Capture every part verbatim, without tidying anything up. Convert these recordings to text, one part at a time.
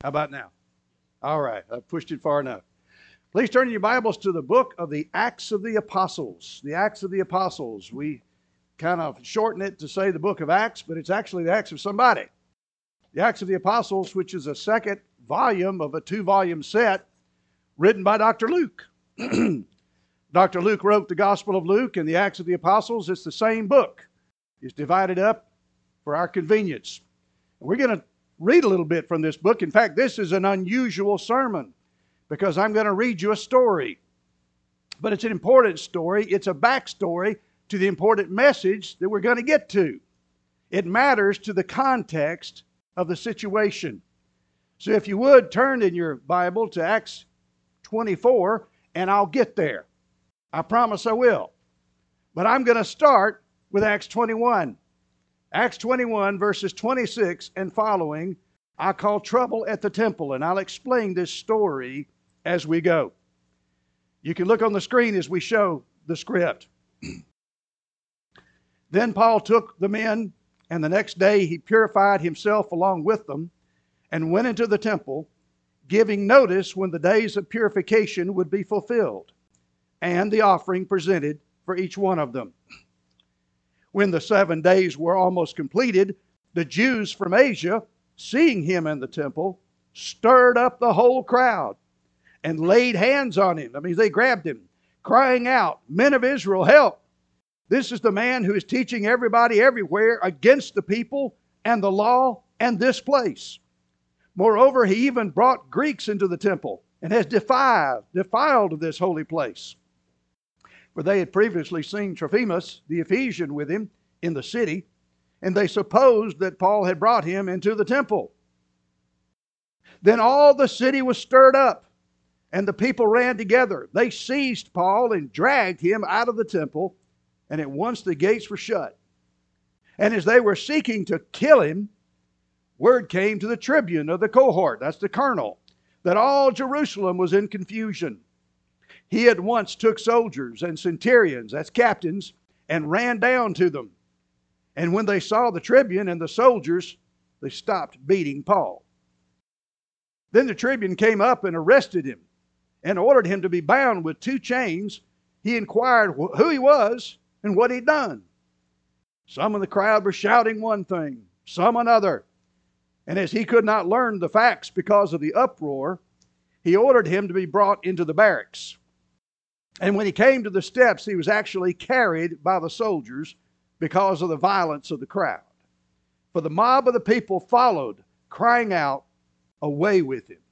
How about now? All right, I've pushed it far enough. Please turn your Bibles to the book of the Acts of the Apostles. The Acts of the Apostles. We kind of shorten it to say the book of Acts, but it's actually the Acts of somebody. The Acts of the Apostles, which is a second volume of a two-volume set written by Doctor Luke. Doctor Luke wrote the Gospel of Luke and the Acts of the Apostles. It's the same book. It's divided up for our convenience. We're going to read a little bit from this book. In fact, this is an unusual sermon because I'm going to read you a story. But it's an important story. It's a backstory to the important message that we're going to get to. It matters to the context of the situation. So if you would, turn in your Bible to Acts twenty-four, and I'll get there. I promise I will. But I'm going to start with Acts twenty-one. Acts twenty-one, verses twenty-six and following, I call trouble at the temple, and I'll explain this story as we go. You can look on the screen as we show the script. Then Paul took the men, and the next day he purified himself along with them, and went into the temple, giving notice when the days of purification would be fulfilled, and the offering presented for each one of them. When the seven days were almost completed, the Jews from Asia, seeing him in the temple, stirred up the whole crowd and laid hands on him. I mean, they grabbed him, crying out, "Men of Israel, help! This is the man who is teaching everybody everywhere against the people and the law and this place. Moreover, he even brought Greeks into the temple and has defiled, defiled this holy place." For they had previously seen Trophimus, the Ephesian, with him in the city, and they supposed that Paul had brought him into the temple. Then all the city was stirred up, and the people ran together. They seized Paul and dragged him out of the temple, and at once the gates were shut. And as they were seeking to kill him, word came to the tribune of the cohort, that's the colonel, that all Jerusalem was in confusion. He at once took soldiers and centurions, that's captains, and ran down to them. And when they saw the tribune and the soldiers, they stopped beating Paul. Then the tribune came up and arrested him and ordered him to be bound with two chains. He inquired who he was and what he'd done. Some of the crowd were shouting one thing, some another. And as he could not learn the facts because of the uproar, he ordered him to be brought into the barracks. And when he came to the steps, he was actually carried by the soldiers because of the violence of the crowd. For the mob of the people followed, crying out, "Away with him."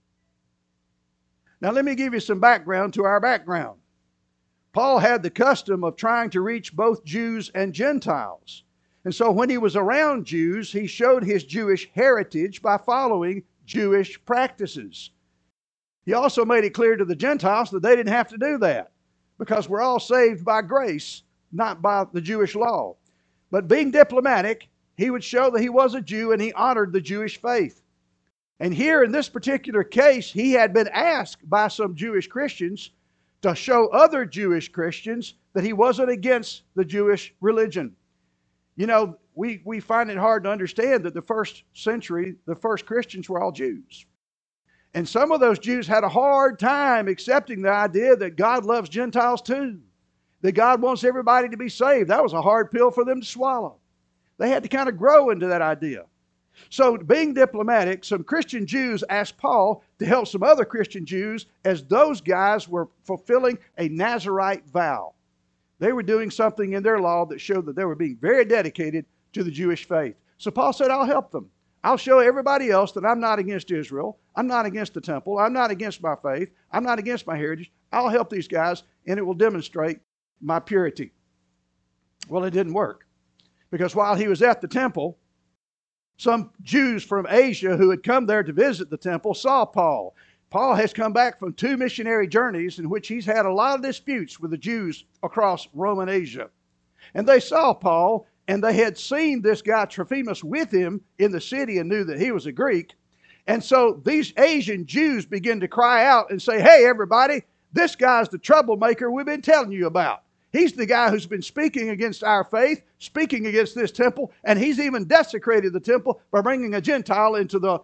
Now let me give you some background to our background. Paul had the custom of trying to reach both Jews and Gentiles. And so when he was around Jews, he showed his Jewish heritage by following Jewish practices. He also made it clear to the Gentiles that they didn't have to do that because we're all saved by grace, not by the Jewish law. But being diplomatic, he would show that he was a Jew and he honored the Jewish faith. And here in this particular case, he had been asked by some Jewish Christians to show other Jewish Christians that he wasn't against the Jewish religion. You know, we, we find it hard to understand that the first century, the first Christians were all Jews. And some of those Jews had a hard time accepting the idea that God loves Gentiles too. That God wants everybody to be saved. That was a hard pill for them to swallow. They had to kind of grow into that idea. So being diplomatic, some Christian Jews asked Paul to help some other Christian Jews as those guys were fulfilling a Nazirite vow. They were doing something in their law that showed that they were being very dedicated to the Jewish faith. So Paul said, I'll help them. I'll show everybody else that I'm not against Israel. I'm not against the temple. I'm not against my faith. I'm not against my heritage. I'll help these guys, and it will demonstrate my purity. Well, it didn't work. Because while he was at the temple, some Jews from Asia who had come there to visit the temple saw Paul. Paul has come back from two missionary journeys in which he's had a lot of disputes with the Jews across Roman Asia. And they saw Paul, and they had seen this guy Trophimus with him in the city and knew that he was a Greek. And so these Asian Jews begin to cry out and say, "Hey, everybody, this guy's the troublemaker we've been telling you about. He's the guy who's been speaking against our faith, speaking against this temple, and he's even desecrated the temple by bringing a Gentile into the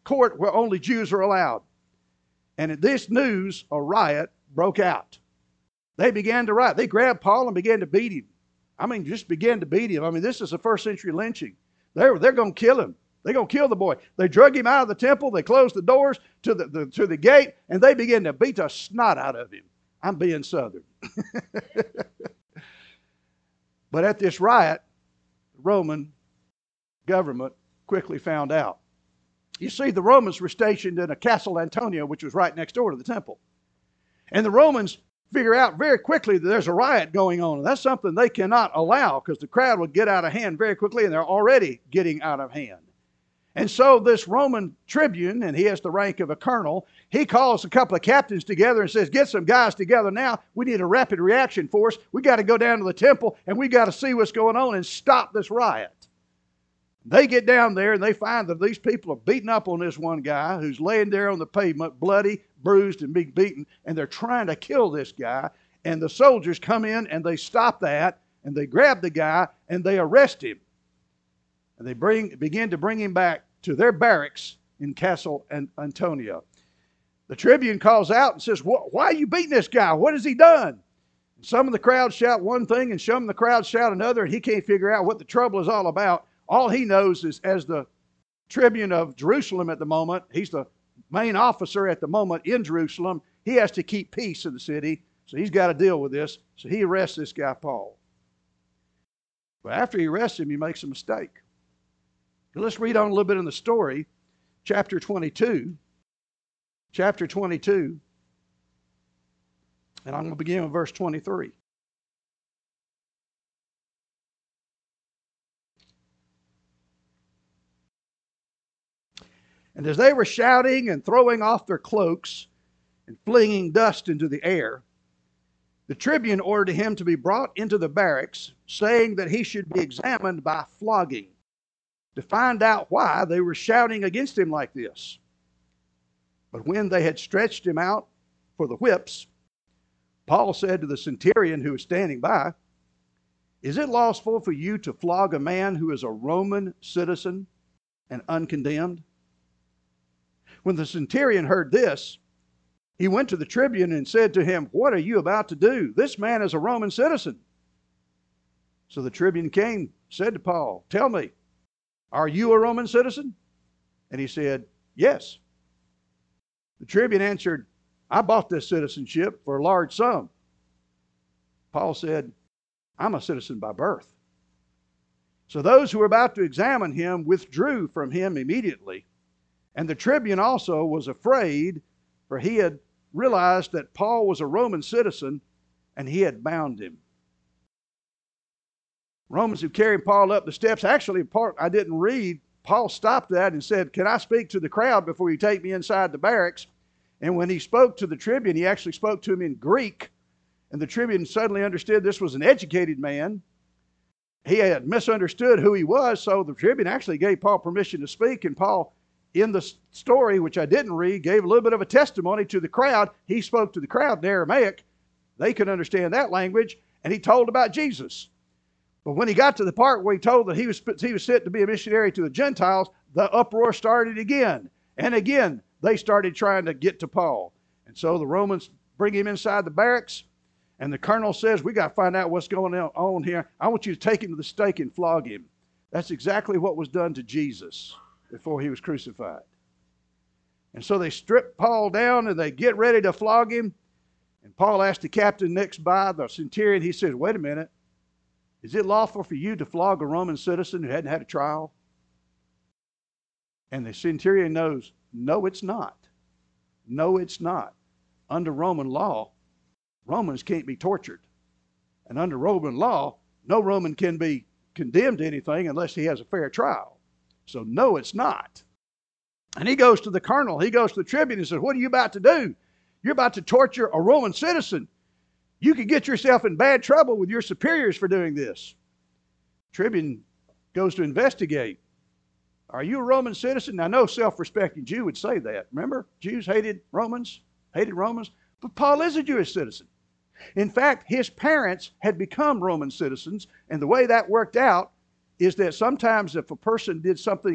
court where only Jews are allowed. And at this news, a riot broke out. They began to riot. They grabbed Paul and began to beat him. I mean, just began to beat him. I mean, this is a first century lynching. They're, they're going to kill him. They're going to kill the boy. They drug him out of the temple. They closed the doors to the, the, to the gate, and they began to beat the snot out of him. I'm being Southern. But at this riot, the Roman government quickly found out. You see, the Romans were stationed in a Castle Antonia, which was right next door to the temple. And the Romans figure out very quickly that there's a riot going on. And that's something they cannot allow, because the crowd would get out of hand very quickly, and they're already getting out of hand. And so this Roman tribune, and he has the rank of a colonel, he calls a couple of captains together and says, get some guys together now. We need a rapid reaction force. We got to go down to the temple, and we got to see what's going on and stop this riot. They get down there, and they find that these people are beating up on this one guy who's laying there on the pavement, bloody, bruised, and being beaten, and they're trying to kill this guy. And the soldiers come in, and they stop that, and they grab the guy, and they arrest him. And they bring, begin to bring him back to their barracks in Castle Antonia. The tribune calls out and says, why are you beating this guy? What has he done? And some of the crowd shout one thing, and some of the crowd shout another, and he can't figure out what the trouble is all about. All he knows is, as the tribune of Jerusalem at the moment, he's the main officer at the moment in Jerusalem, he has to keep peace in the city, so he's got to deal with this. So he arrests this guy, Paul. But after he arrests him, he makes a mistake. Let's read on a little bit in the story, chapter twenty-two. Chapter twenty-two. And I'm going to begin with verse twenty-three. And as they were shouting and throwing off their cloaks and flinging dust into the air, the tribune ordered him to be brought into the barracks, saying that he should be examined by flogging, to find out why they were shouting against him like this. But when they had stretched him out for the whips, Paul said to the centurion who was standing by, is it lawful for you to flog a man who is a Roman citizen and uncondemned? When the centurion heard this, he went to the tribune and said to him, what are you about to do? This man is a Roman citizen. So the tribune came, said to Paul, tell me, are you a Roman citizen? And he said, yes. The tribune answered, I bought this citizenship for a large sum. Paul said, I'm a citizen by birth. So those who were about to examine him withdrew from him immediately. And the tribune also was afraid, for he had realized that Paul was a Roman citizen, and he had bound him. Romans who carried Paul up the steps, actually, part I didn't read, Paul stopped that and said, can I speak to the crowd before you take me inside the barracks? And when he spoke to the tribune, he actually spoke to him in Greek. And the tribune suddenly understood this was an educated man. He had misunderstood who he was, so the tribune actually gave Paul permission to speak. And Paul, in the story, which I didn't read, gave a little bit of a testimony to the crowd. He spoke to the crowd in Aramaic. They could understand that language. And he told about Jesus. But when he got to the part where he told that he was, he was sent to be a missionary to the Gentiles, the uproar started again. And again, they started trying to get to Paul. And so the Romans bring him inside the barracks. And the colonel says, we got to find out what's going on here. I want you to take him to the stake and flog him. That's exactly what was done to Jesus before he was crucified. And so they strip Paul down and they get ready to flog him. And Paul asked the captain next by, the centurion, he said, wait a minute. Is it lawful for you to flog a Roman citizen who hadn't had a trial? And the centurion knows, no, it's not. No, it's not. Under Roman law, Romans can't be tortured. And under Roman law, no Roman can be condemned to anything unless he has a fair trial. So no, it's not. And he goes to the colonel, he goes to the tribune and says, what are you about to do? You're about to torture a Roman citizen. You could get yourself in bad trouble with your superiors for doing this. Tribune goes to investigate. Are you a Roman citizen? Now, no self-respecting Jew would say that. Remember, Jews hated Romans, hated Romans. But Paul is a Jewish citizen. In fact, his parents had become Roman citizens, and the way that worked out is that sometimes if a person did something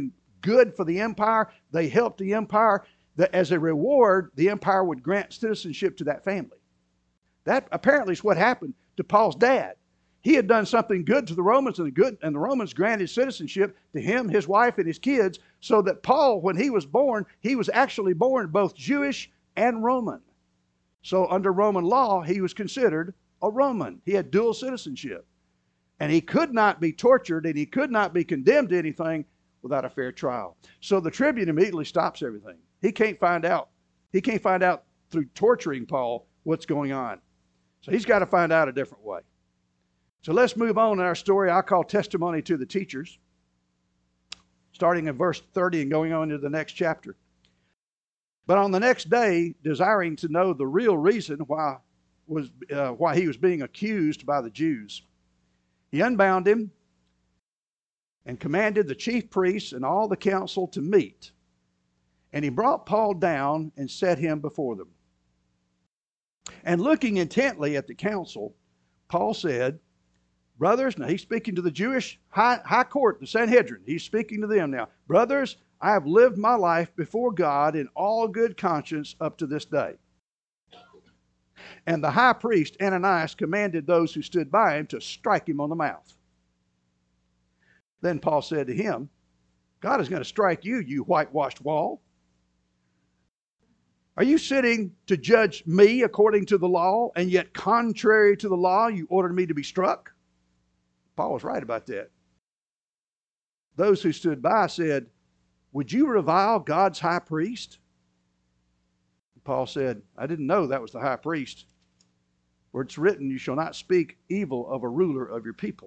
good for the empire. They helped the empire. That as a reward, the empire would grant citizenship to that family. That apparently is what happened to Paul's dad. He had done something good to the Romans, and the good and the Romans granted citizenship to him, his wife, and his kids, so that Paul, when he was born, he was actually born both Jewish and Roman. So under Roman law, he was considered a Roman. He had dual citizenship. And he could not be tortured, and he could not be condemned to anything without a fair trial. So the tribune immediately stops everything. He can't find out. He can't find out through torturing Paul what's going on. So he's got to find out a different way. So let's move on in our story. I call testimony to the teachers, starting in verse thirty and going on to the next chapter. But on the next day, desiring to know the real reason why, was, uh, why he was being accused by the Jews, he unbound him and commanded the chief priests and all the council to meet. And he brought Paul down and set him before them. And looking intently at the council, Paul said, brothers, now he's speaking to the Jewish high, high court, the Sanhedrin. He's speaking to them now. Brothers, I have lived my life before God in all good conscience up to this day. And the high priest Ananias commanded those who stood by him to strike him on the mouth. Then Paul said to him, God is going to strike you, you whitewashed wall. Are you sitting to judge me according to the law, and yet contrary to the law you ordered me to be struck? Paul was right about that. Those who stood by said, would you revile God's high priest? Paul said, I didn't know that was the high priest. For it's written, you shall not speak evil of a ruler of your people.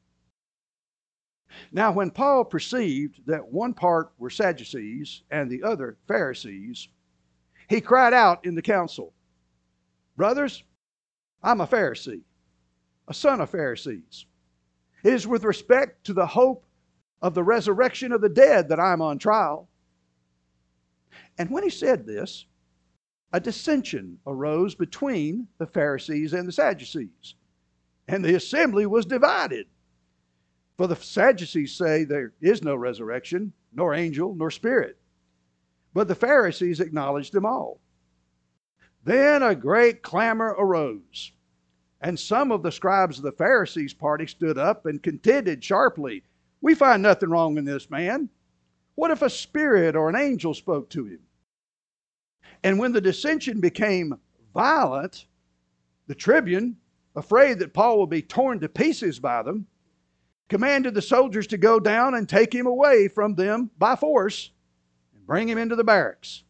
Now when Paul perceived that one part were Sadducees and the other Pharisees, he cried out in the council, brothers, I'm a Pharisee, a son of Pharisees. It is with respect to the hope of the resurrection of the dead that I am on trial. And when he said this, a dissension arose between the Pharisees and the Sadducees, and the assembly was divided. For the Sadducees say there is no resurrection, nor angel, nor spirit. But the Pharisees acknowledged them all. Then a great clamor arose, and some of the scribes of the Pharisees' party stood up and contended sharply, we find nothing wrong in this man. What if a spirit or an angel spoke to him? And when the dissension became violent, the tribune, afraid that Paul would be torn to pieces by them, commanded the soldiers to go down and take him away from them by force and bring him into the barracks.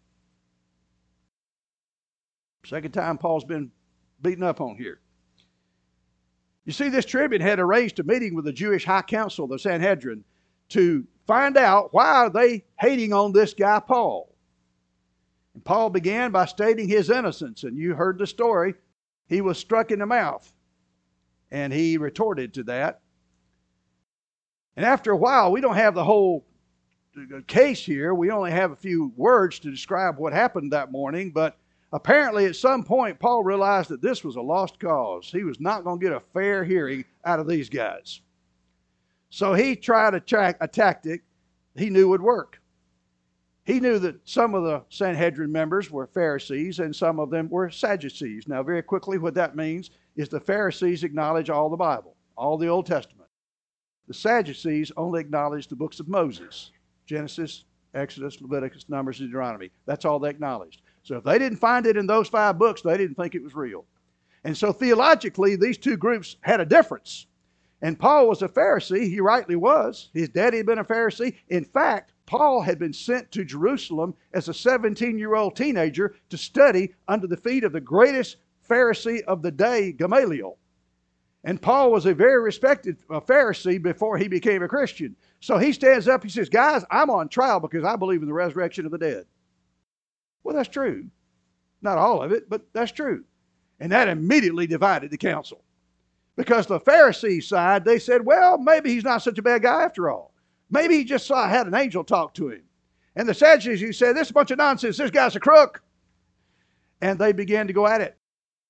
Second time Paul's been beaten up on here. You see, this tribune had arranged a meeting with the Jewish high council, the Sanhedrin, to find out why are they hating on this guy Paul. And Paul began by stating his innocence, and you heard the story. He was struck in the mouth, and he retorted to that. And after a while, we don't have the whole case here. We only have a few words to describe what happened that morning, but apparently at some point Paul realized that this was a lost cause. He was not going to get a fair hearing out of these guys. So he tried a, tra- a tactic he knew would work. He knew that some of the Sanhedrin members were Pharisees and some of them were Sadducees. Now very quickly what that means is the Pharisees acknowledge all the Bible, all the Old Testament. The Sadducees only acknowledged the books of Moses, Genesis, Exodus, Leviticus, Numbers, and Deuteronomy. That's all they acknowledged. So if they didn't find it in those five books, they didn't think it was real. And so theologically, these two groups had a difference. And Paul was a Pharisee. He rightly was. His daddy had been a Pharisee. In fact, Paul had been sent to Jerusalem as a seventeen-year-old teenager to study under the feet of the greatest Pharisee of the day, Gamaliel. And Paul was a very respected Pharisee before he became a Christian. So he stands up, he says, guys, I'm on trial because I believe in the resurrection of the dead. Well, that's true. Not all of it, but that's true. And that immediately divided the council. Because the Pharisee side, they said, well, maybe he's not such a bad guy after all. Maybe he just saw had an angel talk to him. And the Sadducees said, this is a bunch of nonsense. This guy's a crook. And they began to go at it.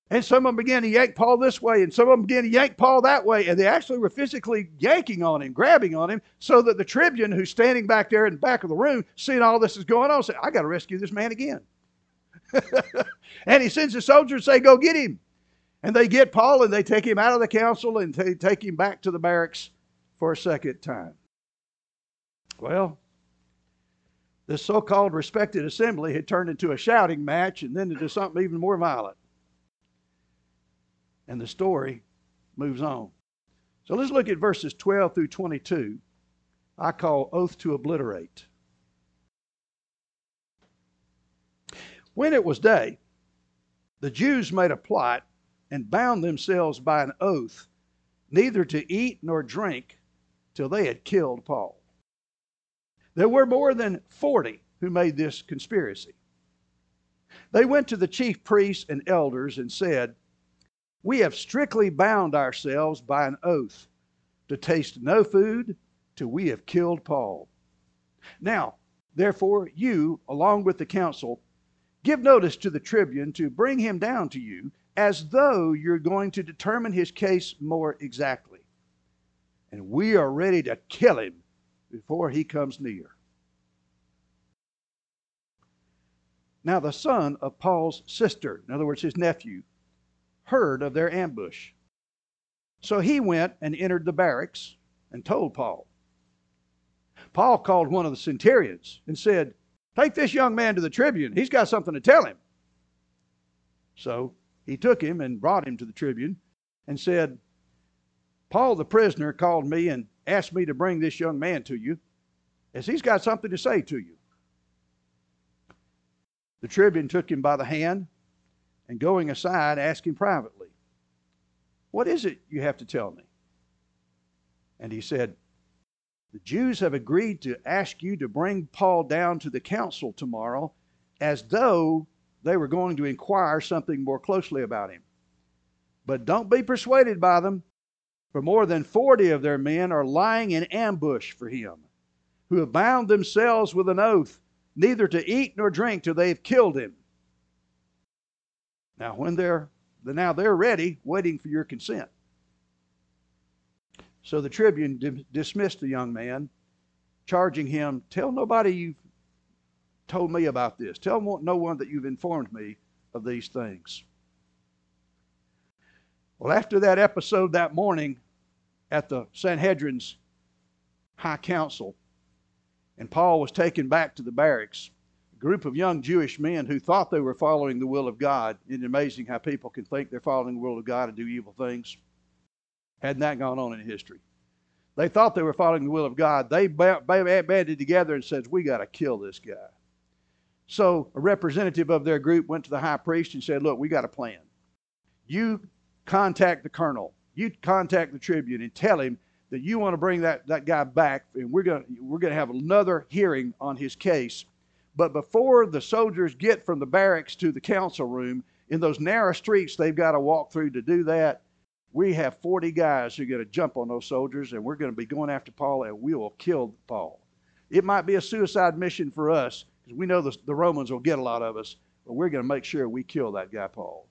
And some of them began to yank Paul this way, and some of them began to yank Paul that way, and they actually were physically yanking on him, grabbing on him, so that the tribune who's standing back there in the back of the room, seeing all this is going on, said, I got to rescue this man again. And he sends the soldiers and say, go get him. And they get Paul, and they take him out of the council, and they take him back to the barracks for a second time. Well, this so-called respected assembly had turned into a shouting match, and then into something even more violent. And the story moves on. So let's look at verses twelve through twenty-two. I call oath to obliterate. When it was day, the Jews made a plot and bound themselves by an oath, neither to eat nor drink till they had killed Paul. There were more than forty who made this conspiracy. They went to the chief priests and elders and said, we have strictly bound ourselves by an oath to taste no food till we have killed Paul. Now, therefore, you, along with the council, give notice to the tribune to bring him down to you, as though you're going to determine his case more exactly. And we are ready to kill him before he comes near. Now the son of Paul's sister, in other words, his nephew, heard of their ambush. So he went and entered the barracks and told Paul. Paul called one of the centurions and said, take this young man to the tribune. He's got something to tell him. So he took him and brought him to the tribune and said, Paul the prisoner called me and asked me to bring this young man to you, as he's got something to say to you. The tribune took him by the hand, and going aside, asked him privately, what is it you have to tell me? And he said, the Jews have agreed to ask you to bring Paul down to the council tomorrow, as though they were going to inquire something more closely about him. But don't be persuaded by them, for more than forty of their men are lying in ambush for him, who have bound themselves with an oath, neither to eat nor drink till they have killed him. Now, when they're now they're ready, waiting for your consent. So the tribune di- dismissed the young man, charging him, tell nobody you've told me about this. Tell no one that you've informed me of these things. Well, after that episode that morning at the Sanhedrin's high council, and Paul was taken back to the barracks, group of young Jewish men who thought they were following the will of God. Isn't it amazing how people can think they're following the will of God and do evil things? Hadn't that gone on in history? They thought they were following the will of God. They banded together and said, we got to kill this guy. So a representative of their group went to the high priest and said, look, we got a plan. You contact the colonel. You contact the tribune and tell him that you want to bring that, that guy back, and we're going we're going to have another hearing on his case. But before the soldiers get from the barracks to the council room, in those narrow streets they've got to walk through to do that, we have forty guys who are going to jump on those soldiers, and we're going to be going after Paul, and we will kill Paul. It might be a suicide mission for us, because we know the, the Romans will get a lot of us, but we're going to make sure we kill that guy Paul.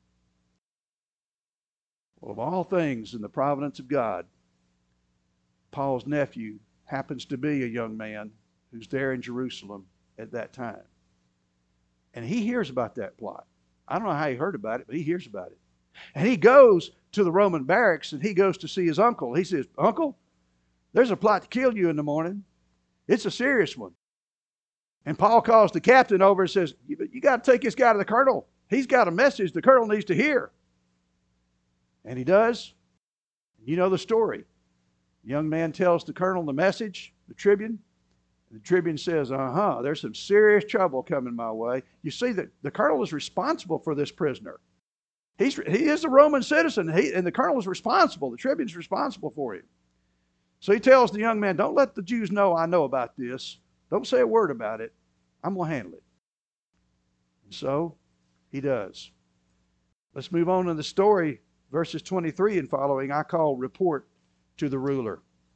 Well, of all things in the providence of God, Paul's nephew happens to be a young man who's there in Jerusalem at that time. And he hears about that plot. I don't know how he heard about it, but he hears about it. And he goes to the Roman barracks, and he goes to see his uncle. He says, Uncle, there's a plot to kill you in the morning. It's a serious one. And Paul calls the captain over and says, you, you got to take this guy to the colonel. He's got a message the colonel needs to hear. And he does. You know the story. The young man tells the colonel the message, the tribune. The tribune says, uh-huh, there's some serious trouble coming my way. You see, that the colonel is responsible for this prisoner. He's, he is a Roman citizen, he, and the colonel is responsible. The tribune's responsible for him. So he tells the young man, don't let the Jews know I know about this. Don't say a word about it. I'm going to handle it. And so he does. Let's move on to the story, verses twenty-three and following. I call report to the ruler.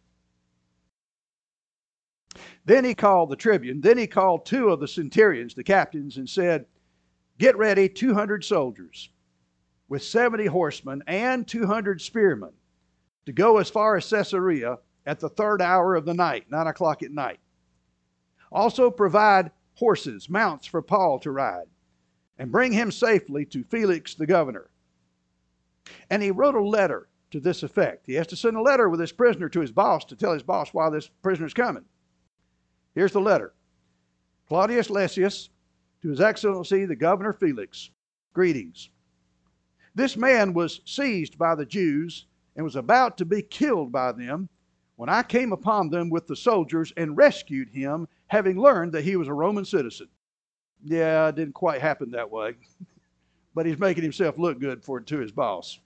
Then he called the tribune. Then he called two of the centurions, the captains, and said, get ready two hundred soldiers. with seventy horsemen and two hundred spearmen to go as far as Caesarea at the third hour of the night, nine o'clock at night. Also provide horses, mounts for Paul to ride, and bring him safely to Felix the governor. And he wrote a letter to this effect. He has to send a letter with this prisoner to his boss to tell his boss why this prisoner is coming. Here's the letter. Claudius Lysias, to His Excellency the Governor Felix, greetings. This man was seized by the Jews and was about to be killed by them when I came upon them with the soldiers and rescued him, having learned that he was a Roman citizen. Yeah, it didn't quite happen that way, but he's making himself look good for to his boss.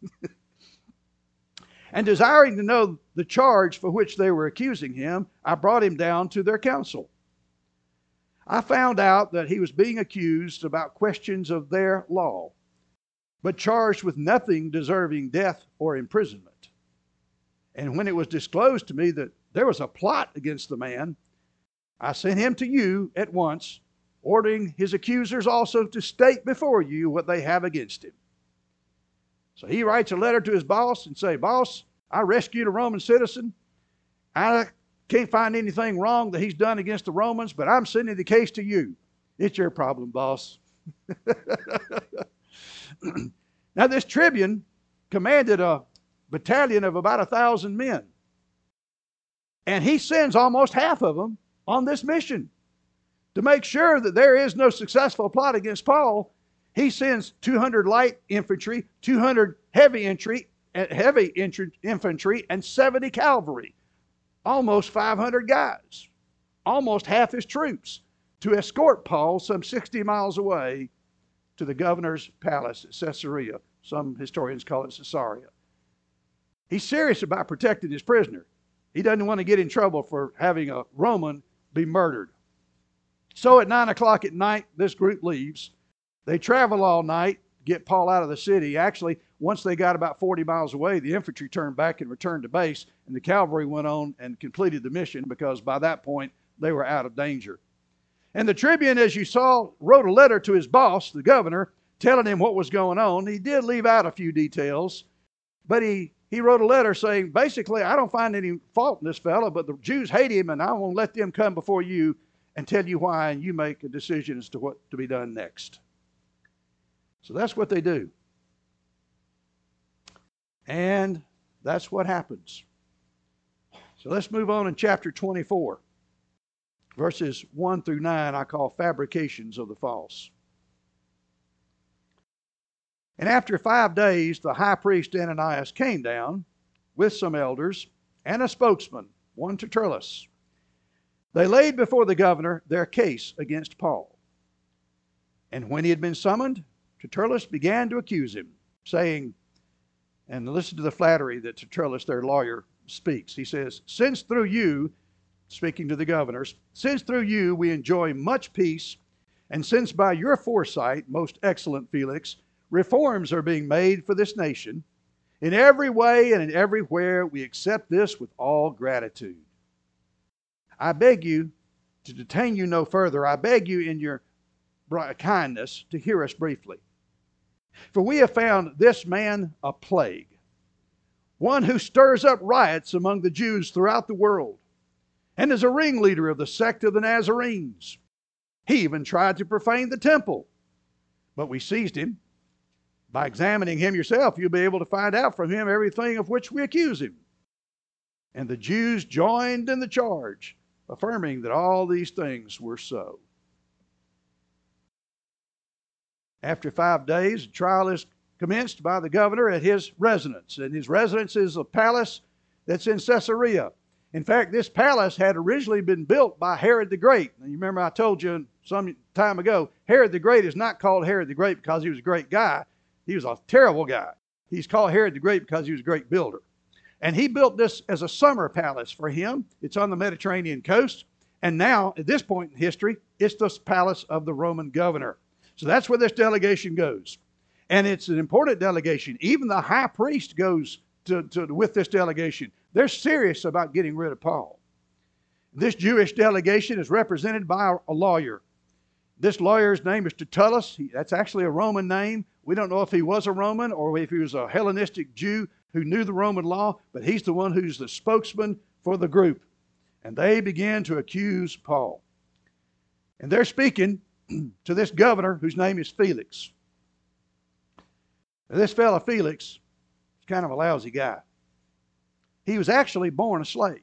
And desiring to know the charge for which they were accusing him, I brought him down to their council. I found out that he was being accused about questions of their law, but charged with nothing deserving death or imprisonment. And when it was disclosed to me that there was a plot against the man, I sent him to you at once, ordering his accusers also to state before you what they have against him. So he writes a letter to his boss and say, boss, I rescued a Roman citizen. I can't find anything wrong that he's done against the Romans, but I'm sending the case to you. It's your problem, boss. Now this tribune commanded a battalion of about a thousand men. And he sends almost half of them on this mission. To make sure that there is no successful plot against Paul, he sends two hundred light infantry, two hundred heavy infantry, heavy infantry, and seventy cavalry. Almost five hundred guys, almost half his troops, to escort Paul some sixty miles away to the governor's palace at Caesarea. Some historians call it Caesarea. He's serious about protecting his prisoner. He doesn't want to get in trouble for having a Roman be murdered. So at nine o'clock at night, this group leaves. They travel all night, get Paul out of the city. Actually, once they got about forty miles away, the infantry turned back and returned to base, and the cavalry went on and completed the mission because by that point, they were out of danger. And the tribune, as you saw, wrote a letter to his boss, the governor, telling him what was going on. He did leave out a few details, but he, he wrote a letter saying, basically, I don't find any fault in this fellow, but the Jews hate him, and I won't let them come before you and tell you why, and you make a decision as to what to be done next. So that's what they do. And that's what happens. So let's move on in chapter twenty-four. Verses one through nine I call fabrications of the false. And after five days, the high priest Ananias came down with some elders and a spokesman, one Tertullus. They laid before the governor their case against Paul. And when he had been summoned, Tertullus began to accuse him, saying, and listen to the flattery that Tertullus, their lawyer, speaks. He says, since through you, speaking to the governors, since through you we enjoy much peace, and since by your foresight, most excellent Felix, reforms are being made for this nation, in every way and in everywhere we accept this with all gratitude. I beg you to detain you no further. I beg you in your kindness to hear us briefly. For we have found this man a plague, one who stirs up riots among the Jews throughout the world, and is a ringleader of the sect of the Nazarenes. He even tried to profane the temple, but we seized him. By examining him yourself, you'll be able to find out from him everything of which we accuse him. And the Jews joined in the charge, affirming that all these things were so. After five days, a trial is commenced by the governor at his residence. And his residence is a palace that's in Caesarea. In fact, this palace had originally been built by Herod the Great. Now, you remember I told you some time ago, Herod the Great is not called Herod the Great because he was a great guy. He was a terrible guy. He's called Herod the Great because he was a great builder. And he built this as a summer palace for him. It's on the Mediterranean coast. And now, at this point in history, it's the palace of the Roman governor. So that's where this delegation goes. And it's an important delegation. Even the high priest goes to, to, with this delegation. They're serious about getting rid of Paul. This Jewish delegation is represented by a lawyer. This lawyer's name is Tertullus. He, that's actually a Roman name. We don't know if he was a Roman or if he was a Hellenistic Jew who knew the Roman law, but he's the one who's the spokesman for the group. And they began to accuse Paul. And they're speaking to this governor whose name is Felix. Now, this fellow Felix is kind of a lousy guy. He was actually born a slave.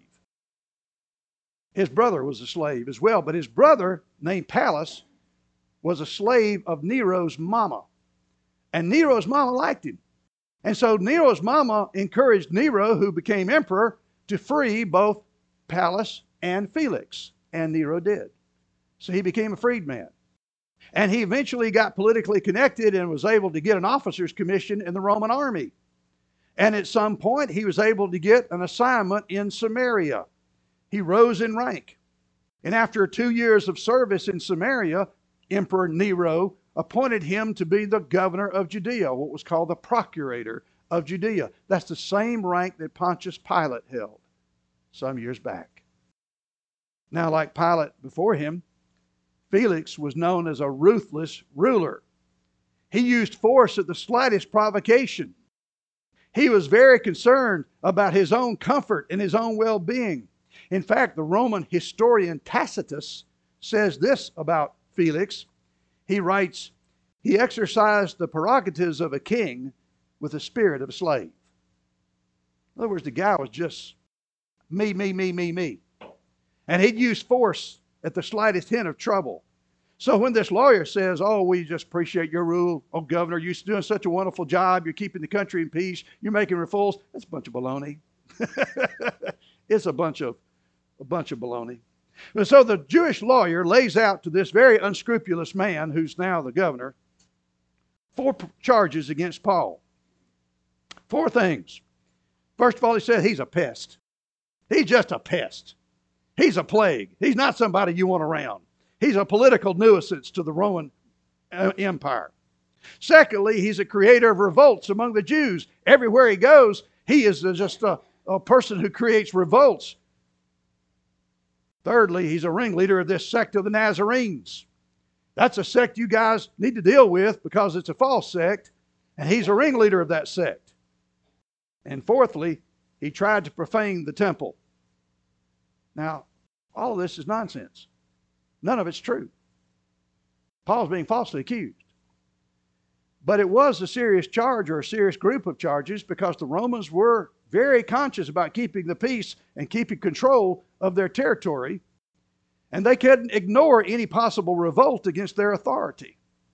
His brother was a slave as well, but his brother, named Pallas, was a slave of Nero's mama. And Nero's mama liked him. And so Nero's mama encouraged Nero, who became emperor, to free both Pallas and Felix. And Nero did. So he became a freedman. And he eventually got politically connected and was able to get an officer's commission in the Roman army. And at some point, he was able to get an assignment in Samaria. He rose in rank. And after two years of service in Samaria, Emperor Nero appointed him to be the governor of Judea, what was called the procurator of Judea. That's the same rank that Pontius Pilate held some years back. Now, like Pilate before him, Felix was known as a ruthless ruler. He used force at the slightest provocation. He was very concerned about his own comfort and his own well-being. In fact, the Roman historian Tacitus says this about Felix. He writes, he exercised the prerogatives of a king with the spirit of a slave. In other words, the guy was just me, me, me, me, me. And he'd use force at the slightest hint of trouble. So when this lawyer says, oh, we just appreciate your rule, oh, governor, you're doing such a wonderful job, you're keeping the country in peace, you're making reforms, that's a bunch of baloney. It's a bunch of, a bunch of baloney. And so the Jewish lawyer lays out to this very unscrupulous man, who's now the governor, four charges against Paul. Four things. First of all, he said he's a pest. He's just a pest. He's a plague. He's not somebody you want around. He's a political nuisance to the Roman Empire. Secondly, he's a creator of revolts among the Jews. Everywhere he goes, he is just a, a person who creates revolts. Thirdly, he's a ringleader of this sect of the Nazarenes. That's a sect you guys need to deal with because it's a false sect, and he's a ringleader of that sect. And fourthly, he tried to profane the temple. Now, all of this is nonsense. None of it's true. Paul's being falsely accused. But it was a serious charge or a serious group of charges because the Romans were very conscious about keeping the peace and keeping control of their territory, and they couldn't ignore any possible revolt against their authority.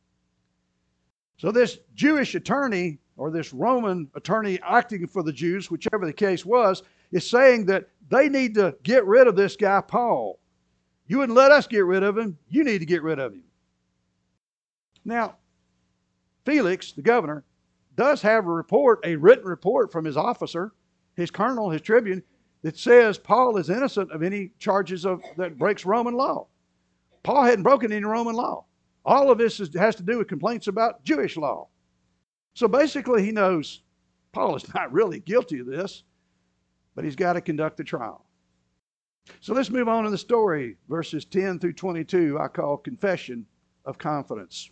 So this Jewish attorney, or this Roman attorney acting for the Jews, whichever the case was, is saying that they need to get rid of this guy, Paul. You wouldn't let us get rid of him. You need to get rid of him. Now, Felix, the governor, does have a report, a written report from his officer, his colonel, his tribune, that says Paul is innocent of any charges of that breaks Roman law. Paul hadn't broken any Roman law. All of this is, has to do with complaints about Jewish law. So basically he knows Paul is not really guilty of this, but he's got to conduct the trial. So let's move on in the story. Verses ten through twenty-two I call confession of confidence.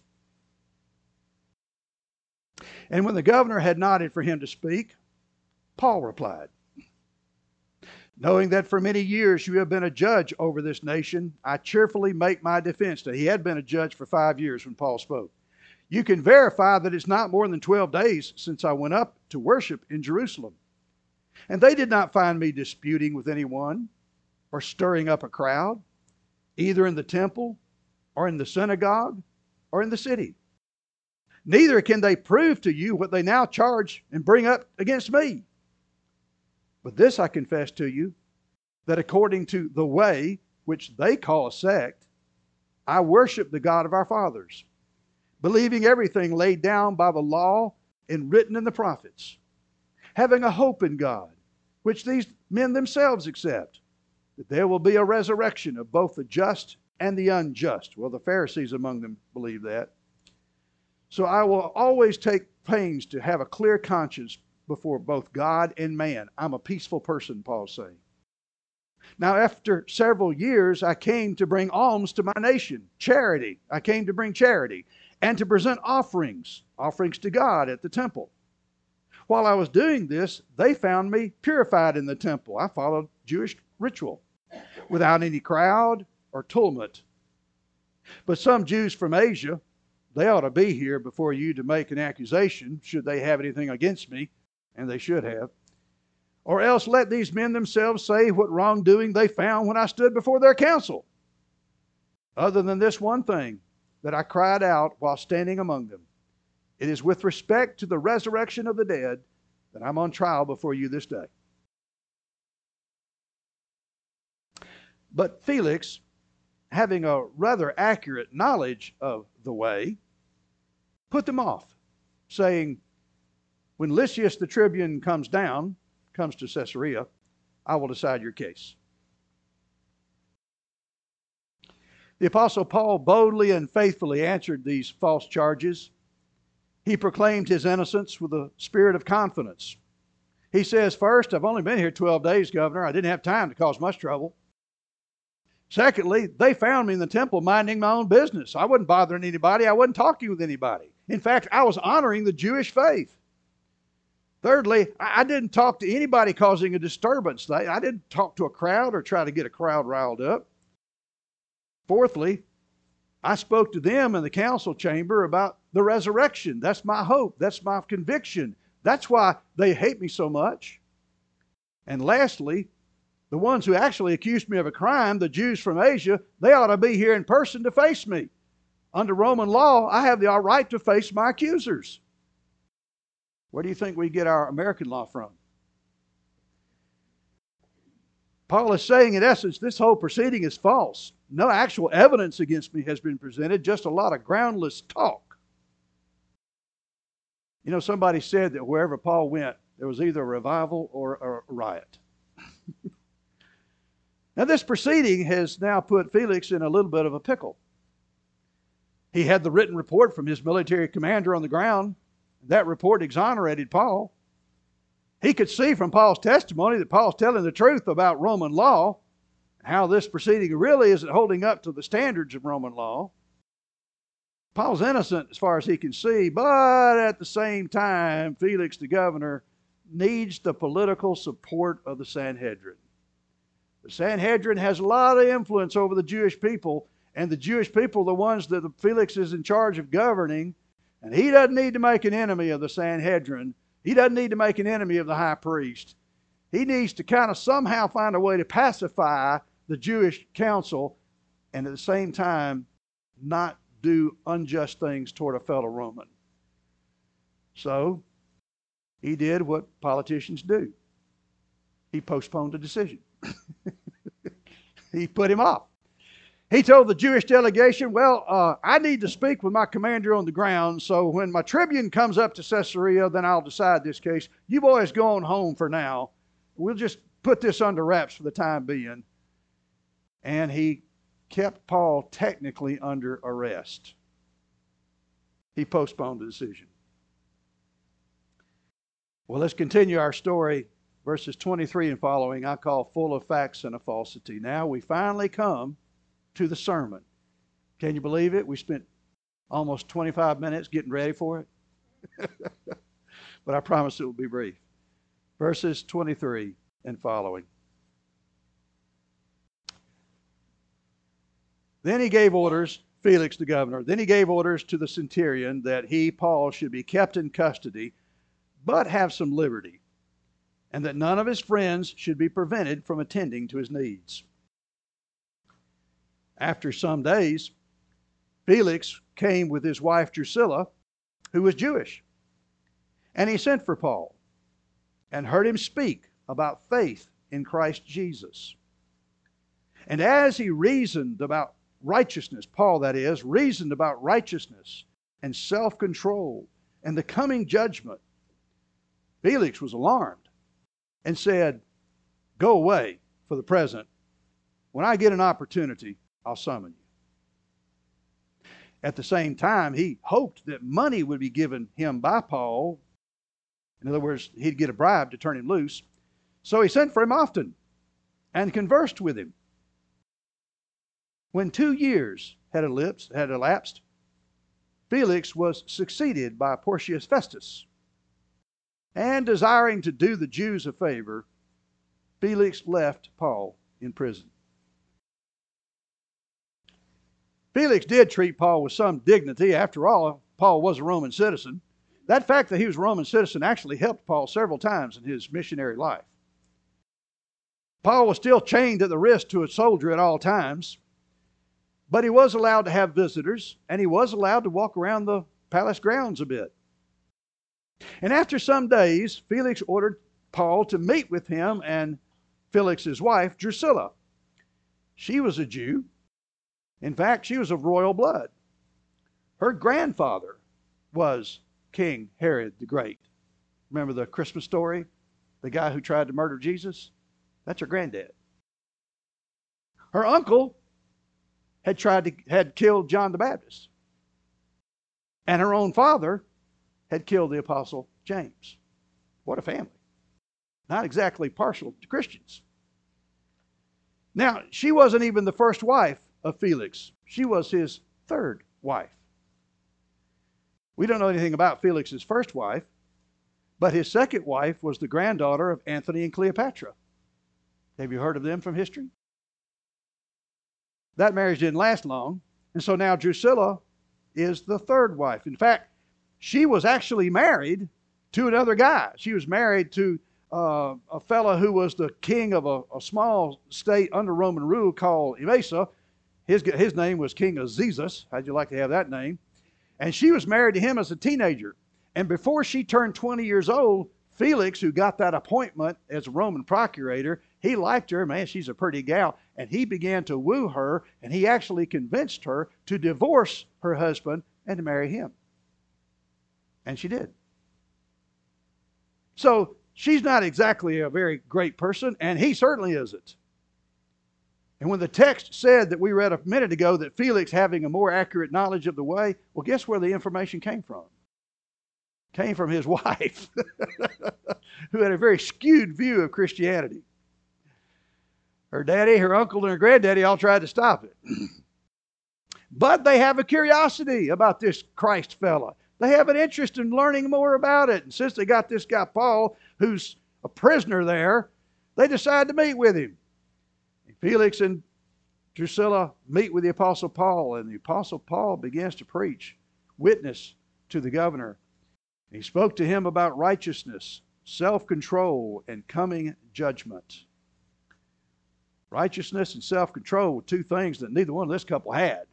And when the governor had nodded for him to speak, Paul replied, knowing that for many years you have been a judge over this nation, I cheerfully make my defense. Now, he had been a judge for five years when Paul spoke. You can verify that it's not more than twelve days since I went up to worship in Jerusalem. And they did not find me disputing with anyone or stirring up a crowd, either in the temple or in the synagogue or in the city. Neither can they prove to you what they now charge and bring up against me. But this I confess to you, that according to the way, which they call a sect, I worship the God of our fathers, believing everything laid down by the law and written in the prophets, having a hope in God, which these men themselves accept, that there will be a resurrection of both the just and the unjust. Well, the Pharisees among them believe that. So I will always take pains to have a clear conscience before both God and man. I'm a peaceful person, Paul's saying. Now, after several years, I came to bring alms to my nation, charity. I came to bring charity. and to present offerings, offerings to God at the temple. While I was doing this, they found me purified in the temple. I followed Jewish ritual without any crowd or tumult. But some Jews from Asia, they ought to be here before you to make an accusation, should they have anything against me, and they should have. Or else let these men themselves say what wrongdoing they found when I stood before their council. Other than this one thing that I cried out while standing among them, it is with respect to the resurrection of the dead that I'm on trial before you this day. But Felix, having a rather accurate knowledge of the way, put them off, saying, when Lysias the tribune comes down, comes to Caesarea, I will decide your case. The Apostle Paul boldly and faithfully answered these false charges. He proclaimed his innocence with a spirit of confidence. He says, first, I've only been here twelve days, Governor. I didn't have time to cause much trouble. Secondly, they found me in the temple minding my own business. I wasn't bothering anybody. I wasn't talking with anybody. In fact, I was honoring the Jewish faith. Thirdly, I didn't talk to anybody causing a disturbance. I didn't talk to a crowd or try to get a crowd riled up. Fourthly, I spoke to them in the council chamber about the resurrection. That's my hope. That's my conviction. That's why they hate me so much. And lastly, the ones who actually accused me of a crime, the Jews from Asia, they ought to be here in person to face me. Under Roman law, I have the right to face my accusers. Where do you think we get our American law from? Paul is saying, in essence, this whole proceeding is false. No actual evidence against me has been presented, just a lot of groundless talk. You know, somebody said that wherever Paul went, there was either a revival or a riot. Now, this proceeding has now put Felix in a little bit of a pickle. He had the written report from his military commander on the ground. That report exonerated Paul. He could see from Paul's testimony that Paul's telling the truth about Roman law, how this proceeding really isn't holding up to the standards of Roman law. Paul's innocent as far as he can see, but at the same time, Felix the governor needs the political support of the Sanhedrin. The Sanhedrin has a lot of influence over the Jewish people, and the Jewish people are the ones that Felix is in charge of governing, and he doesn't need to make an enemy of the Sanhedrin. He doesn't need to make an enemy of the high priest. He needs to kind of somehow find a way to pacify the Jewish council and at the same time not do unjust things toward a fellow Roman. So he did what politicians do. He postponed the decision. He put him off. He told the Jewish delegation, well, uh, I need to speak with my commander on the ground, so when my tribune comes up to Caesarea, then I'll decide this case. You boys go on home for now. We'll just put this under wraps for the time being. And he kept Paul technically under arrest. He postponed the decision. Well, let's continue our story. Verses twenty-three and following, I call full of facts and a falsity. Now we finally come to the sermon. Can you believe it? We spent almost twenty-five minutes getting ready for it. But I promise it will be brief. Verses twenty-three and following. Then he gave orders, Felix the governor, then he gave orders to the centurion that he, Paul, should be kept in custody, but have some liberty, and that none of his friends should be prevented from attending to his needs. After some days, Felix came with his wife Drusilla, who was Jewish. And he sent for Paul and heard him speak about faith in Christ Jesus. And as he reasoned about righteousness, Paul that is, reasoned about righteousness and self-control and the coming judgment, Felix was alarmed and said, go away for the present. When I get an opportunity, I'll summon you. At the same time, he hoped that money would be given him by Paul. In other words, he'd get a bribe to turn him loose. So he sent for him often and conversed with him. When two years had elapsed, had elapsed, Felix was succeeded by Porcius Festus. And desiring to do the Jews a favor, Felix left Paul in prison. Felix did treat Paul with some dignity. After all, Paul was a Roman citizen. That fact that he was a Roman citizen actually helped Paul several times in his missionary life. Paul was still chained at the wrist to a soldier at all times, but he was allowed to have visitors, and he was allowed to walk around the palace grounds a bit. And after some days, Felix ordered Paul to meet with him and Felix's wife, Drusilla. She was a Jew. In fact, she was of royal blood. Her grandfather was King Herod the Great. Remember the Christmas story? The guy who tried to murder Jesus? That's her granddad. Her uncle had tried to had killed John the Baptist. And her own father had killed the apostle James. What a family. Not exactly partial to Christians. Now, she wasn't even the first wife of Felix. She was his third wife. We don't know anything about Felix's first wife, but his second wife was the granddaughter of Antony and Cleopatra. Have you heard of them from history? That marriage didn't last long, and so now Drusilla is the third wife. In fact, she was actually married to another guy. She was married to uh, a fellow who was the king of a, a small state under Roman rule called Emesa. His, his name was King Azizus. How'd you like to have that name? And she was married to him as a teenager. And before she turned twenty years old, Felix, who got that appointment as a Roman procurator, he liked her. Man, she's a pretty gal. And he began to woo her, and he actually convinced her to divorce her husband and to marry him. And she did. So she's not exactly a very great person, and he certainly isn't. And when the text said that we read a minute ago that Felix having a more accurate knowledge of the way, well, guess where the information came from? Came from his wife, who had a very skewed view of Christianity. Her daddy, her uncle, and her granddaddy all tried to stop it. But they have a curiosity about this Christ fella. They have an interest in learning more about it. And since they got this guy Paul, who's a prisoner there, they decide to meet with him. Felix and Drusilla meet with the Apostle Paul, and the Apostle Paul begins to preach, witness to the governor. He spoke to him about righteousness, self-control, and coming judgment. Righteousness and self-control were two things that neither one of this couple had.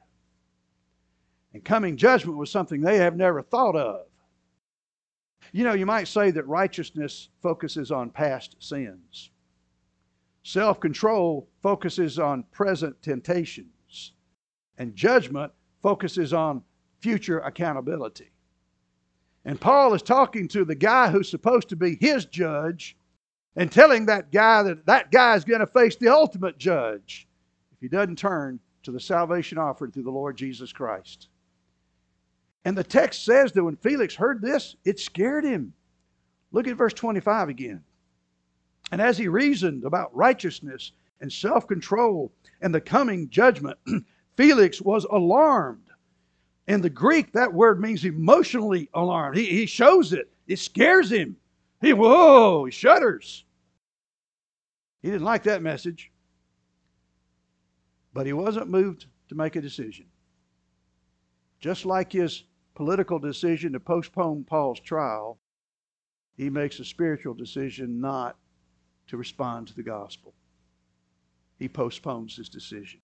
And coming judgment was something they have never thought of. You know, you might say that righteousness focuses on past sins. Self-control focuses on present temptations. And judgment focuses on future accountability. And Paul is talking to the guy who's supposed to be his judge and telling that guy that that guy is going to face the ultimate judge if he doesn't turn to the salvation offered through the Lord Jesus Christ. And the text says that when Felix heard this, it scared him. Look at verse twenty-five again. And as he reasoned about righteousness and self-control and the coming judgment, Felix was alarmed. In the Greek, that word means emotionally alarmed. He, he shows it. It scares him. He, whoa, he shudders. He didn't like that message. But he wasn't moved to make a decision. Just like his political decision to postpone Paul's trial, he makes a spiritual decision not to respond to the gospel. He postpones his decision.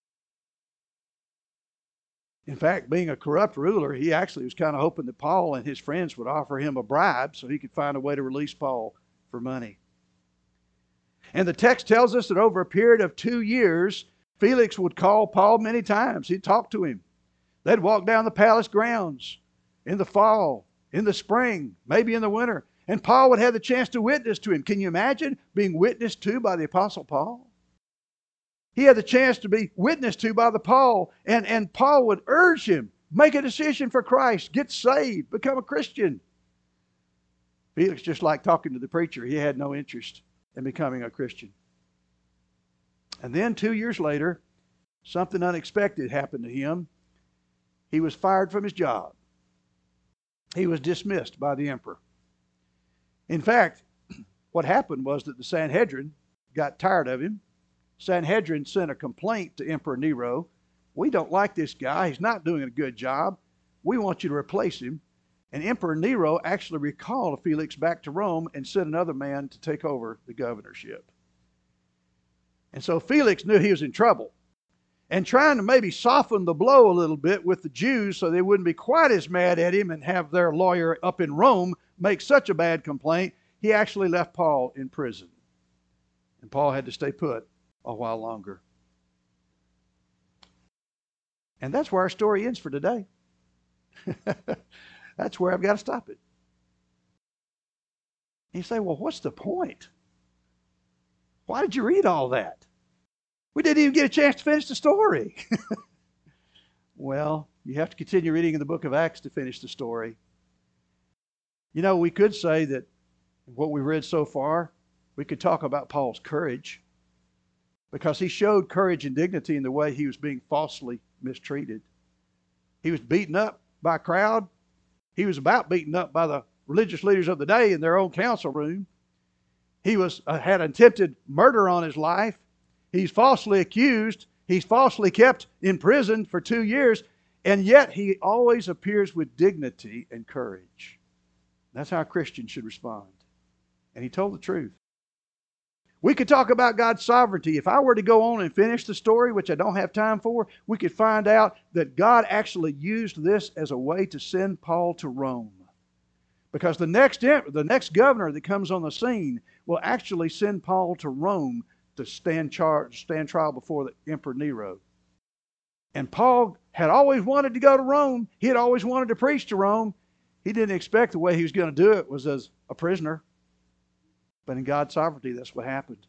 In fact, being a corrupt ruler, he actually was kind of hoping that Paul and his friends would offer him a bribe so he could find a way to release Paul for money. And the text tells us that over a period of two years, Felix would call Paul many times. He'd talk to him. They'd walk down the palace grounds in the fall, in the spring, maybe in the winter. And Paul would have the chance to witness to him. Can you imagine being witnessed to by the Apostle Paul? He had the chance to be witnessed to by the Paul, and, and Paul would urge him, make a decision for Christ, get saved, become a Christian. Felix, just like talking to the preacher, he had no interest in becoming a Christian. And then two years later, something unexpected happened to him. He was fired from his job. he was dismissed by the emperor. In fact, what happened was that the Sanhedrin got tired of him. Sanhedrin sent a complaint to Emperor Nero. We don't like this guy. He's not doing a good job. We want you to replace him. And Emperor Nero actually recalled Felix back to Rome and sent another man to take over the governorship. And so Felix knew he was in trouble. And trying to maybe soften the blow a little bit with the Jews so they wouldn't be quite as mad at him and have their lawyer up in Rome make such a bad complaint, he actually left Paul in prison. And Paul had to stay put a while longer. And that's where our story ends for today. That's where I've got to stop it. And you say, well, what's the point? Why did you read all that? We didn't even get a chance to finish the story. Well, you have to continue reading in the book of Acts to finish the story. You know, we could say that what we read so far, we could talk about Paul's courage, because he showed courage and dignity in the way he was being falsely mistreated. He was beaten up by a crowd. He was about beaten up by the religious leaders of the day in their own council room. He was uh, had attempted murder on his life. He's falsely accused. He's falsely kept in prison for two years. And yet he always appears with dignity and courage. That's how a Christian should respond. And he told the truth. We could talk about God's sovereignty. If I were to go on and finish the story, which I don't have time for, we could find out that God actually used this as a way to send Paul to Rome. Because the next, the next governor that comes on the scene will actually send Paul to Rome to stand, charge, stand trial before the Emperor Nero. And Paul had always wanted to go to Rome. He had always wanted to preach to Rome. He didn't expect the way he was going to do it was as a prisoner. But in God's sovereignty, that's what happened.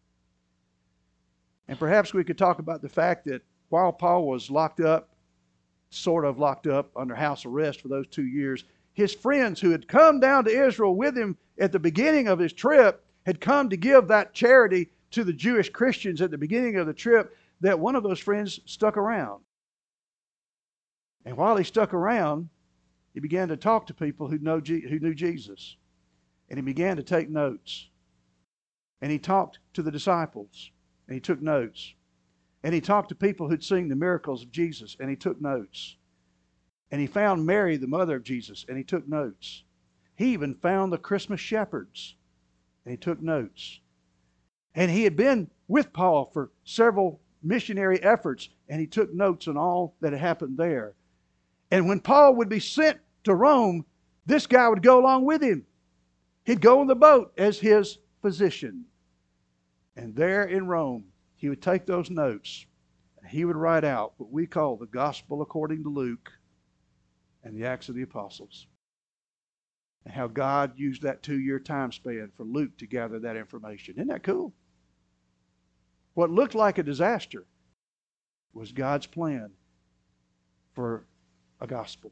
And perhaps we could talk about the fact that while Paul was locked up, sort of locked up under house arrest for those two years, his friends who had come down to Israel with him at the beginning of his trip had come to give that charity to the Jewish Christians at the beginning of the trip, that one of those friends stuck around. And while he stuck around, he began to talk to people who, know, who knew Jesus. And he began to take notes. And he talked to the disciples. And he took notes. And he talked to people who'd seen the miracles of Jesus. And he took notes. And he found Mary, the mother of Jesus. And he took notes. He even found the Christmas shepherds. And he took notes. And he had been with Paul for several missionary efforts. And he took notes on all that had happened there. And when Paul would be sent to Rome, this guy would go along with him. He'd go on the boat as his physician. And there in Rome, he would take those notes and he would write out what we call the Gospel according to Luke and the Acts of the Apostles. And how God used that two-year time span for Luke to gather that information. Isn't that cool? What looked like a disaster was God's plan for a gospel.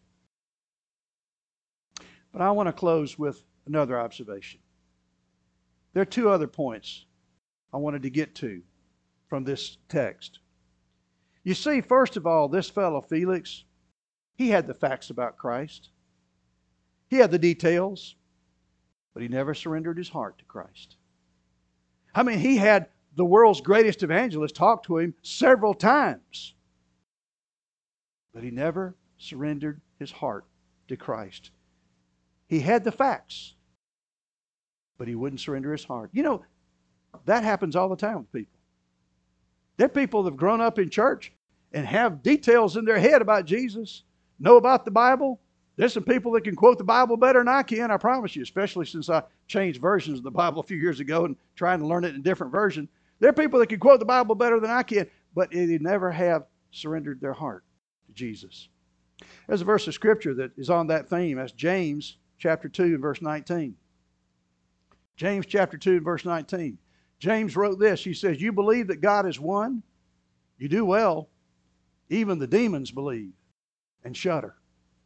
But I want to close with another observation. There are two other points I wanted to get to from this text. You see, first of all, this fellow Felix, he had the facts about Christ. He had the details, but he never surrendered his heart to Christ. I mean, he had the world's greatest evangelist talk to him several times, but he never surrendered his heart to Christ. He had the facts, but he wouldn't surrender his heart. You know, that happens all the time with people. There are people that have grown up in church and have details in their head about Jesus, know about the Bible. There's some people that can quote the Bible better than I can, I promise you, especially since I changed versions of the Bible a few years ago and trying to learn it in a different version. There are people that can quote the Bible better than I can, but they never have surrendered their heart to Jesus. There's a verse of Scripture that is on that theme. That's James chapter two and verse nineteen. James chapter two and verse nineteen. James wrote this. He says, "You believe that God is one? You do well. Even the demons believe and shudder."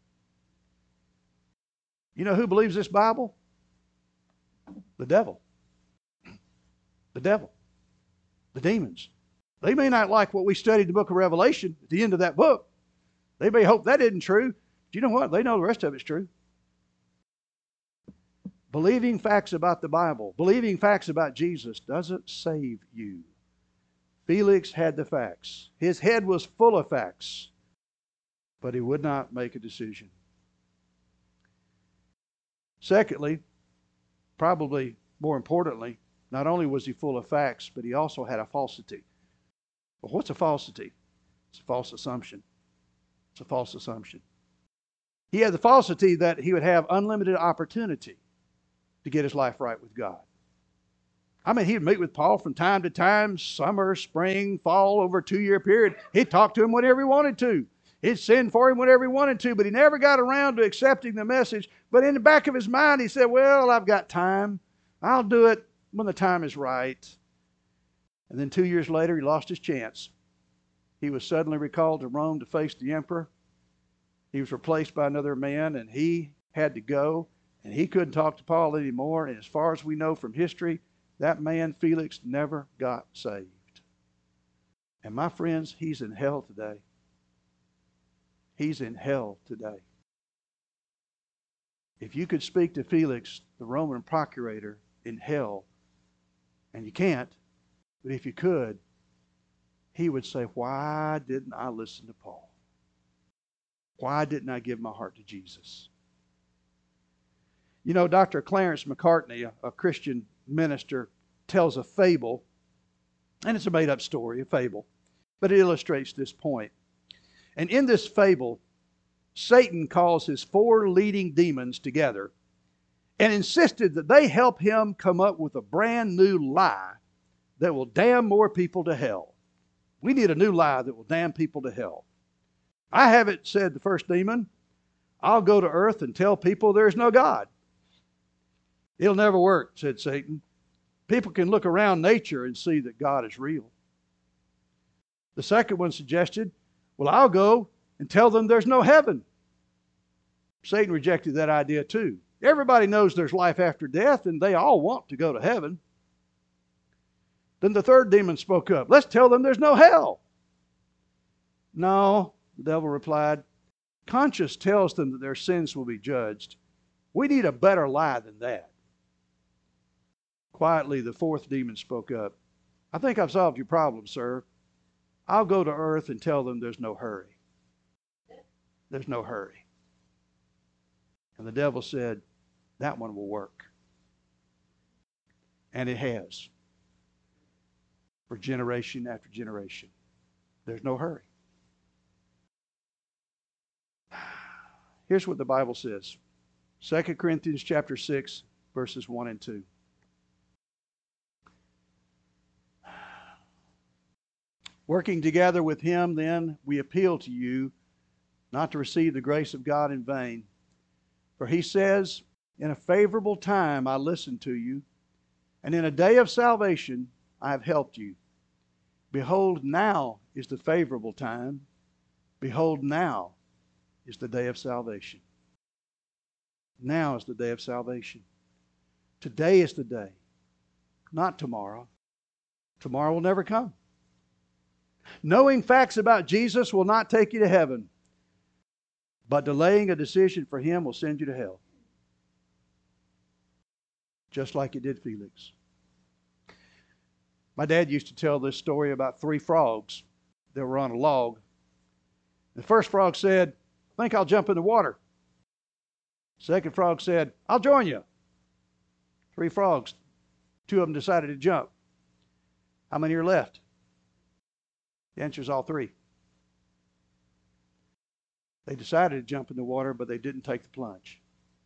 You know who believes this Bible? The devil. The devil. The demons. They may not like what we studied in the book of Revelation at the end of that book. They may hope that isn't true. Do you know what? They know the rest of it's true. Believing facts about the Bible, believing facts about Jesus doesn't save you. Felix had the facts. His head was full of facts, but he would not make a decision. Secondly, probably more importantly, not only was he full of facts, but he also had a falsity. Well, what's a falsity? It's a false assumption. It's a false assumption. He had the falsity that he would have unlimited opportunity to get his life right with God. I mean, he'd meet with Paul from time to time, summer, spring, fall, over a two-year period. He'd talk to him whenever he wanted to. He'd send for him whenever he wanted to, but he never got around to accepting the message. But in the back of his mind, he said, well, I've got time. I'll do it when the time is right. And then two years later, he lost his chance. He was suddenly recalled to Rome to face the emperor. He was replaced by another man, and he had to go. And he couldn't talk to Paul anymore. And as far as we know from history, that man, Felix, never got saved. And my friends, he's in hell today. He's in hell today. If you could speak to Felix, the Roman procurator, in hell, and you can't, but if you could, he would say, why didn't I listen to Paul? Why didn't I give my heart to Jesus? You know, Doctor Clarence Macartney, a, a Christian minister, tells a fable, and it's a made-up story, a fable, but it illustrates this point. And in this fable, Satan calls his four leading demons together and insisted that they help him come up with a brand new lie that will damn more people to hell. We need a new lie that will damn people to hell. I have it, said the first demon, I'll go to earth and tell people there's no God. It'll never work, said Satan. People can look around nature and see that God is real. The second one suggested, well, I'll go and tell them there's no heaven. Satan rejected that idea too. Everybody knows there's life after death, and they all want to go to heaven. Then the third demon spoke up. Let's tell them there's no hell. No, the devil replied. Conscience tells them that their sins will be judged. We need a better lie than that. Quietly, the fourth demon spoke up. I think I've solved your problem, sir. I'll go to earth and tell them there's no hurry. There's no hurry. And the devil said, that one will work. And it has. For generation after generation. There's no hurry. Here's what the Bible says. Second Corinthians chapter six, verses one and two. Working together with him, then, we appeal to you not to receive the grace of God in vain. For he says, in a favorable time I listened to you, and in a day of salvation I have helped you. Behold, now is the favorable time. Behold, now is the day of salvation. Now is the day of salvation. Today is the day, not tomorrow. Tomorrow will never come. Knowing facts about Jesus will not take you to heaven, but delaying a decision for him will send you to hell. Just like it did Felix. My dad used to tell this story about three frogs that were on a log. The first frog said, I think I'll jump in the water. Second frog said, I'll join you. Three frogs. Two of them decided to jump. How many are left? The answer is all three. They decided to jump in the water, but they didn't take the plunge.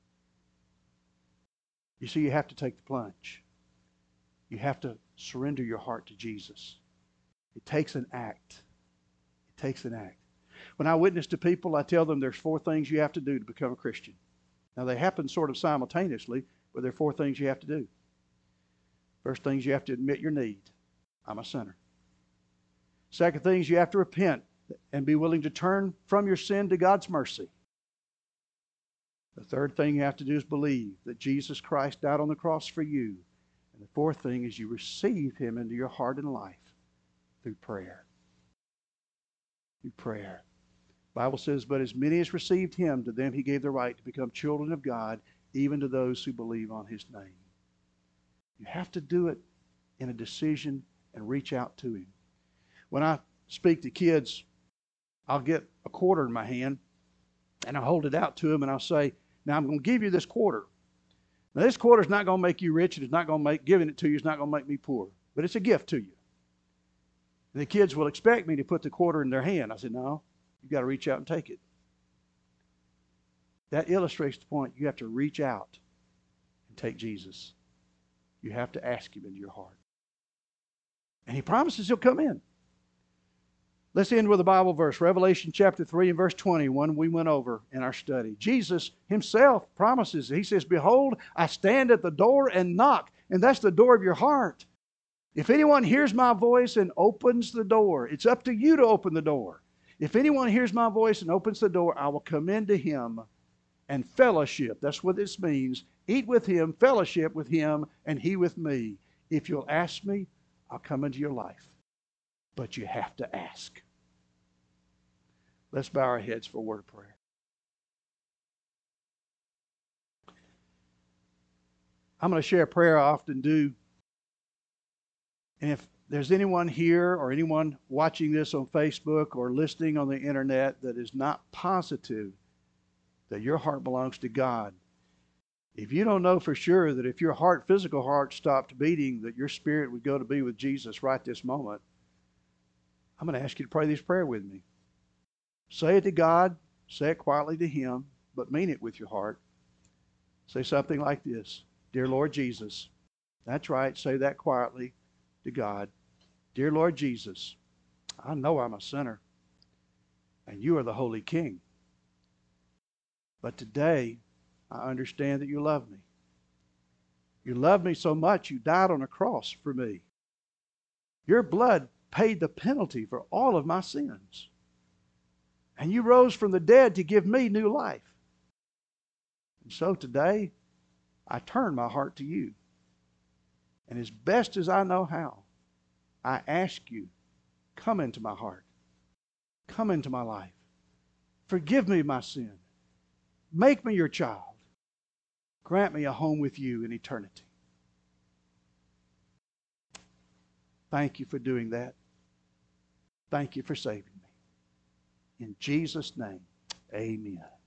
You see, you have to take the plunge. You have to surrender your heart to Jesus. It takes an act. It takes an act. When I witness to people, I tell them there's four things you have to do to become a Christian. Now, they happen sort of simultaneously, but there are four things you have to do. First thing is you have to admit your need. I'm a sinner. Second thing is you have to repent and be willing to turn from your sin to God's mercy. The third thing you have to do is believe that Jesus Christ died on the cross for you. And the fourth thing is you receive him into your heart and life through prayer. Through prayer. The Bible says, but as many as received him, to them he gave the right to become children of God, even to those who believe on his name. You have to do it in a decision and reach out to him. When I speak to kids, I'll get a quarter in my hand and I'll hold it out to them and I'll say, now I'm going to give you this quarter. Now this quarter is not going to make you rich and it's not going to make, giving it to you is not going to make me poor, but it's a gift to you. And the kids will expect me to put the quarter in their hand. I said, no, you've got to reach out and take it. That illustrates the point. You have to reach out and take Jesus. You have to ask him into your heart. And he promises he'll come in. Let's end with a Bible verse. Revelation chapter three and verse twenty, one we went over in our study. Jesus himself promises. He says, behold, I stand at the door and knock. And that's the door of your heart. If anyone hears my voice and opens the door, it's up to you to open the door. If anyone hears my voice and opens the door, I will come into him and fellowship. That's what this means. Eat with him, fellowship with him, and he with me. If you'll ask me, I'll come into your life. But you have to ask. Let's bow our heads for a word of prayer. I'm going to share a prayer I often do. And if there's anyone here or anyone watching this on Facebook or listening on the internet that is not positive that your heart belongs to God, if you don't know for sure that if your heart, physical heart stopped beating, that your spirit would go to be with Jesus right this moment, I'm going to ask you to pray this prayer with me. Say it to God, say it quietly to him, but mean it with your heart. Say something like this. Dear Lord Jesus. That's right, say that quietly to God. Dear Lord Jesus, I know I'm a sinner, and you are the Holy King. But today, I understand that you love me. You love me so much, you died on a cross for me. Your blood paid the penalty for all of my sins. And you rose from the dead to give me new life. And so today, I turn my heart to you. And as best as I know how, I ask you, come into my heart. Come into my life. Forgive me my sin. Make me your child. Grant me a home with you in eternity. Thank you for doing that. Thank you for saving me. In Jesus' name, amen.